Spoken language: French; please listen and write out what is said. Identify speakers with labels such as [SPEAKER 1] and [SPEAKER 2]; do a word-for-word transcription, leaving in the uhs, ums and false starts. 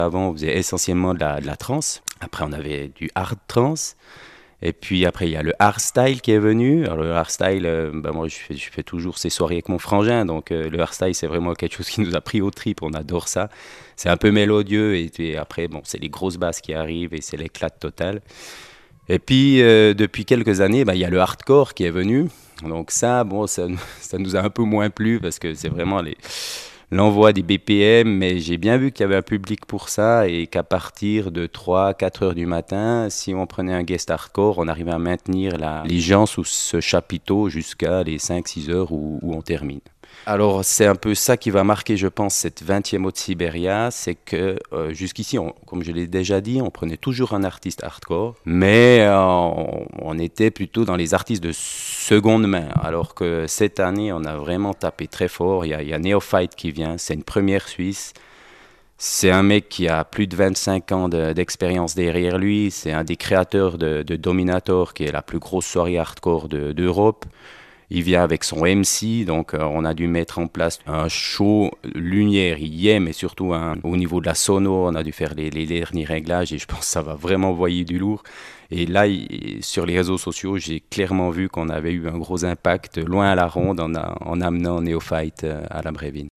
[SPEAKER 1] avant, on faisait essentiellement de la, de la trance. Après, on avait du hard trance. Et puis après, il y a le hardstyle qui est venu. Alors le hardstyle, euh, ben moi je fais, je fais toujours ces soirées avec mon frangin, donc euh, le hardstyle c'est vraiment quelque chose qui nous a pris au trip, on adore ça. C'est un peu mélodieux et, et après, bon, c'est les grosses basses qui arrivent et c'est l'éclat total. Et puis euh, depuis quelques années, ben, il y a le hardcore qui est venu. Donc ça, bon, ça, ça nous a un peu moins plu parce que c'est vraiment les, l'envoi des B P M, mais j'ai bien vu qu'il y avait un public pour ça et qu'à partir de trois, quatre heures du matin, si on prenait un guest hardcore, on arrivait à maintenir la, les gens sous ce chapiteau jusqu'à les cinq, six heures où, où on termine. Alors c'est un peu ça qui va marquer, je pense, cette vingtième Haute Sibéria, c'est que euh, jusqu'ici, on- comme je l'ai déjà dit, on prenait toujours un artiste hardcore, mais euh, on, on était plutôt dans les artistes de seconde main, alors que cette année, on a vraiment tapé très fort. Il y a, il y a Neophyte qui vient, c'est une première Suisse. C'est un mec qui a plus de vingt-cinq ans de- d'expérience derrière lui. C'est un des créateurs de, de Dominator, qui est la plus grosse soirée hardcore de- d'Europe. Il vient avec son M C, donc euh, on a dû mettre en place un show lumière, il y est, mais surtout un- au niveau de la sono, on a dû faire les, les derniers réglages et je pense que ça va vraiment envoyer du lourd. Et là, il- sur les réseaux sociaux, j'ai clairement vu qu'on avait eu un gros impact loin à la ronde en, a- en amenant Neophyte euh, à la Brévine.